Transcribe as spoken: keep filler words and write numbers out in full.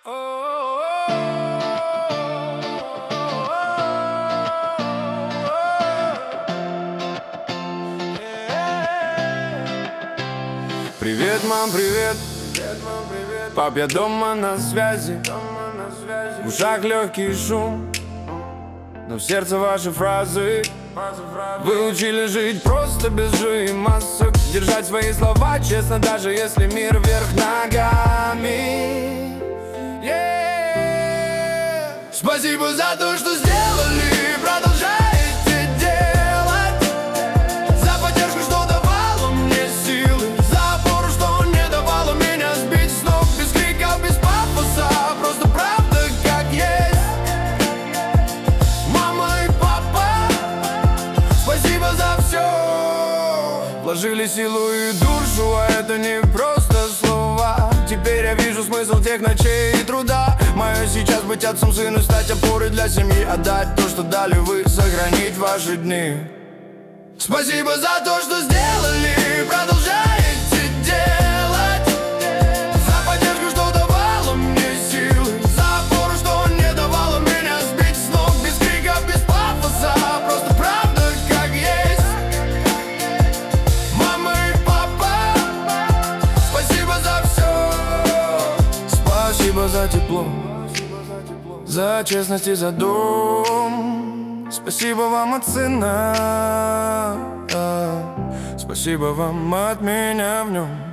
Привет, мам, привет. Пап, я дома на связи. В ушах легкий шум, но в сердце ваши фразы. Вы учили жить просто без жи масок, держать свои слова честно, даже если мир вверх ногами. Yeah. Спасибо за то, что сделали, продолжаете делать. За поддержку, что давало мне силы, за опору, что не давало меня сбить с ног. Без криков, без пафоса, просто правда как есть. Мама и папа, спасибо за все. Вложили силу и душу, а это не просто слова. Теперь я вижу смысл тех ночей и труда. Мое сейчас быть отцом сыну, стать опорой для семьи, отдать то, что дали вы, сохранить ваши дни. Спасибо за то, что сделали, продолжаете делать. За поддержку, что давало мне силы, за опору, что не давало меня сбить с ног. Без криков, без пафоса, просто правда как есть. Мама и папа, спасибо за все. Спасибо за тепло, за честность и за дом. Спасибо вам от сына, спасибо вам от меня в нем.